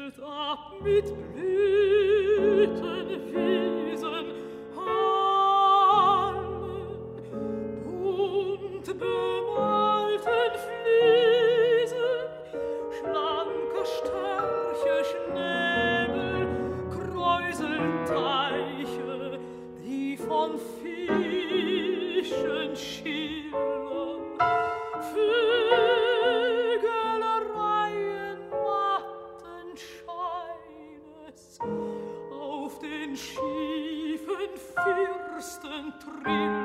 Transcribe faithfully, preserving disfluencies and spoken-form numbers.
Welt ab mit Blütenwiesen, allen bunt bemalten Fliesen, schlanke Störche, Schnäbel, Kräuseln, Teiche, die von Fischen schillern, Vögelereien matten Scheines, auf den schiefen Fürsten trill